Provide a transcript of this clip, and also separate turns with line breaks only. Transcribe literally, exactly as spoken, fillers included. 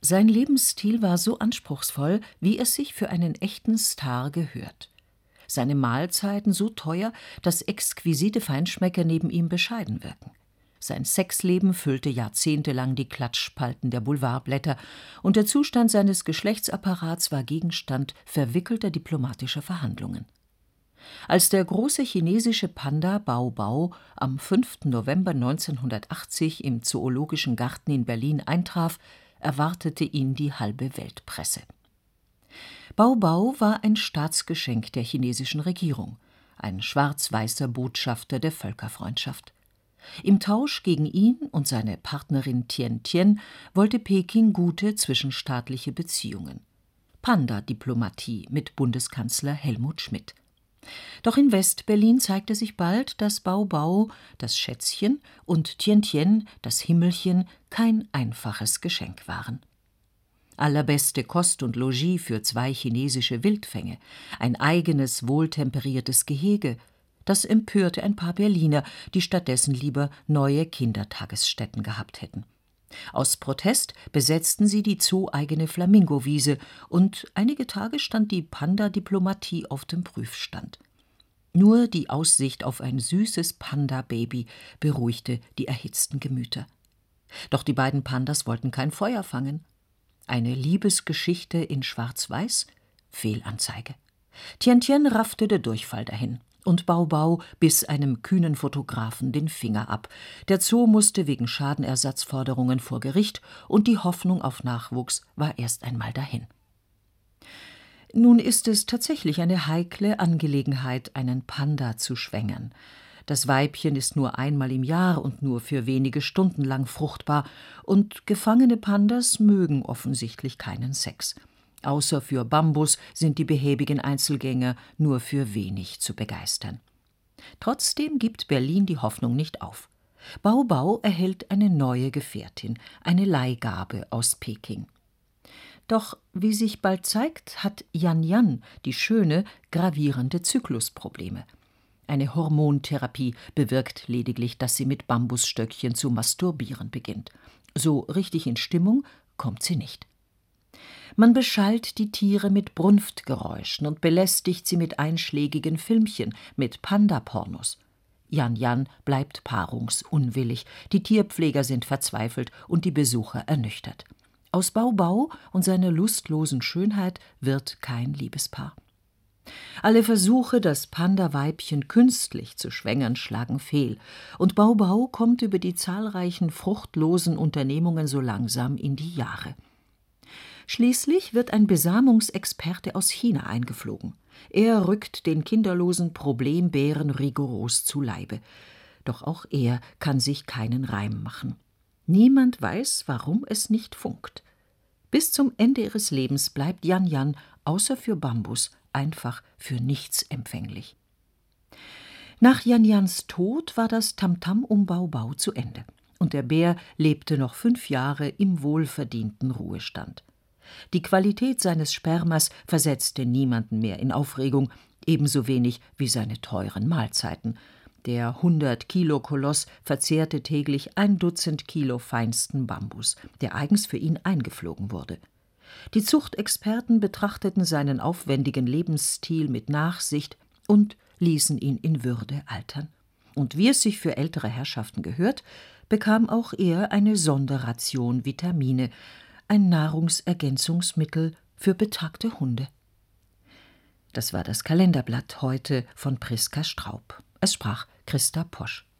Sein Lebensstil war so anspruchsvoll, wie es sich für einen echten Star gehört. Seine Mahlzeiten so teuer, dass exquisite Feinschmecker neben ihm bescheiden wirken. Sein Sexleben füllte jahrzehntelang die Klatschspalten der Boulevardblätter, und der Zustand seines Geschlechtsapparats war Gegenstand verwickelter diplomatischer Verhandlungen. Als der große chinesische Panda Bao Bao am fünften November neunzehnhundertachtzig im Zoologischen Garten in Berlin eintraf, erwartete ihn die halbe Weltpresse. Bao Bao war ein Staatsgeschenk der chinesischen Regierung, ein schwarz-weißer Botschafter der Völkerfreundschaft. Im Tausch gegen ihn und seine Partnerin Tian Tian wollte Peking gute zwischenstaatliche Beziehungen. Panda-Diplomatie mit Bundeskanzler Helmut Schmidt. Doch in West-Berlin zeigte sich bald, dass Bao Bao, das Schätzchen, und Tian Tian, das Himmelchen, kein einfaches Geschenk waren. Allerbeste Kost und Logis für zwei chinesische Wildfänge, ein eigenes, wohltemperiertes Gehege, das empörte ein paar Berliner, die stattdessen lieber neue Kindertagesstätten gehabt hätten. Aus Protest besetzten sie die zooeigene Flamingowiese, und einige Tage stand die Panda-Diplomatie auf dem Prüfstand. Nur die Aussicht auf ein süßes Panda-Baby beruhigte die erhitzten Gemüter. Doch die beiden Pandas wollten kein Feuer fangen. Eine Liebesgeschichte in Schwarz-Weiß? Fehlanzeige. Tian Tian raffte der Durchfall dahin. Und Bao Bao biss einem kühnen Fotografen den Finger ab. Der Zoo musste wegen Schadenersatzforderungen vor Gericht, und die Hoffnung auf Nachwuchs war erst einmal dahin. Nun ist es tatsächlich eine heikle Angelegenheit, einen Panda zu schwängern. Das Weibchen ist nur einmal im Jahr und nur für wenige Stunden lang fruchtbar, und gefangene Pandas mögen offensichtlich keinen Sex. Außer für Bambus sind die behäbigen Einzelgänger nur für wenig zu begeistern. Trotzdem gibt Berlin die Hoffnung nicht auf. Bao Bao erhält eine neue Gefährtin, eine Leihgabe aus Peking. Doch, wie sich bald zeigt, hat Yan Yan, die Schöne, gravierende Zyklusprobleme. Eine Hormontherapie bewirkt lediglich, dass sie mit Bambusstöckchen zu masturbieren beginnt. So richtig in Stimmung kommt sie nicht. Man beschallt die Tiere mit Brunftgeräuschen und belästigt sie mit einschlägigen Filmchen, mit Panda-Pornos. Yan Yan bleibt paarungsunwillig, die Tierpfleger sind verzweifelt und die Besucher ernüchtert. Aus Bao Bao und seiner lustlosen Schönheit wird kein Liebespaar. Alle Versuche, das Panda-Weibchen künstlich zu schwängern, schlagen fehl, und Bao Bao kommt über die zahlreichen fruchtlosen Unternehmungen so langsam in die Jahre. Schließlich wird ein Besamungsexperte aus China eingeflogen. Er rückt den kinderlosen Problembären rigoros zu Leibe. Doch auch er kann sich keinen Reim machen. Niemand weiß, warum es nicht funkt. Bis zum Ende ihres Lebens bleibt Yan Yan, außer für Bambus, einfach für nichts empfänglich. Nach Yan Yans Tod war das Tamtam um Bao Bao zu Ende, und der Bär lebte noch fünf Jahre im wohlverdienten Ruhestand. Die Qualität seines Spermas versetzte niemanden mehr in Aufregung, ebenso wenig wie seine teuren Mahlzeiten. Der hundert-Kilo-Koloss verzehrte täglich ein Dutzend Kilo feinsten Bambus, der eigens für ihn eingeflogen wurde. Die Zuchtexperten betrachteten seinen aufwendigen Lebensstil mit Nachsicht und ließen ihn in Würde altern. Und wie es sich für ältere Herrschaften gehört, bekam auch er eine Sonderration Vitamine, ein Nahrungsergänzungsmittel für betagte Hunde. Das war das Kalenderblatt heute von Priska Straub. Es sprach Christa Posch.